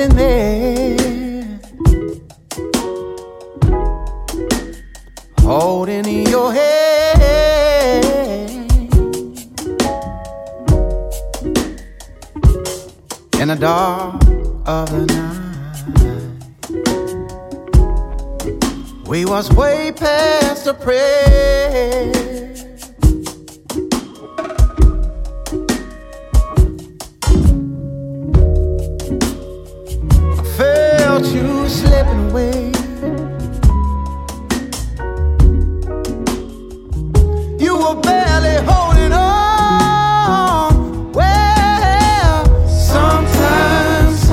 standing there, holding your hand in the dark of the night. We was way past the prayer. Felt you slipping away. You were barely holding on. Well, sometimes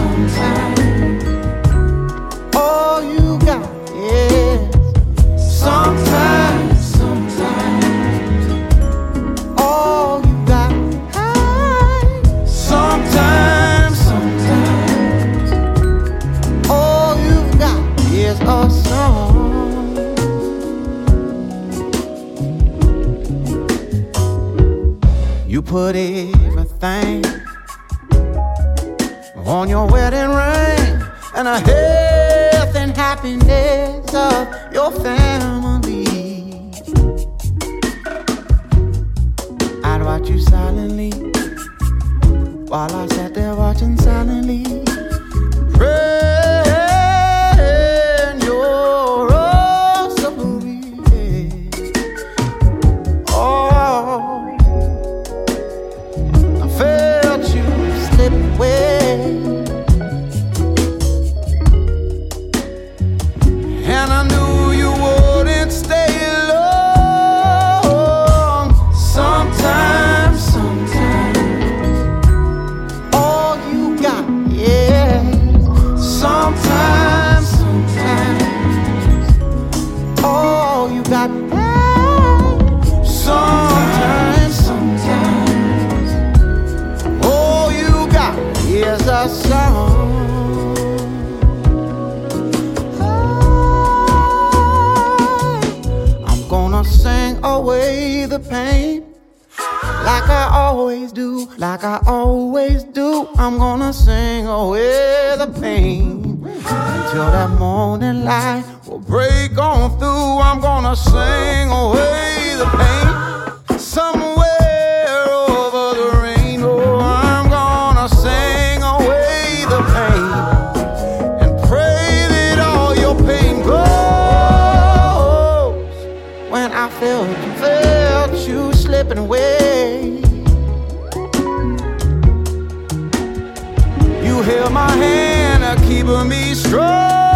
all you got is sometimes all you got. Sometimes all you've got is a song. You put everything on your wedding ring and the health and happiness of your family. I'd watch you silently while I sat there watching silently, praying your rosary. Oh, I felt you slip away, and I knew you wouldn't stay long. Sometimes all you got, yeah. Sometimes all you got. Sometimes all you got is a song. I'm gonna sing away the pain, like I always do, like I always do. I'm gonna sing away the pain until that morning light will break on through. I'm gonna sing away the pain somewhere over the rainbow. I'm gonna sing away the pain and pray that all your pain goes. When I felt you slipping away, you held my hand, keeping me strong.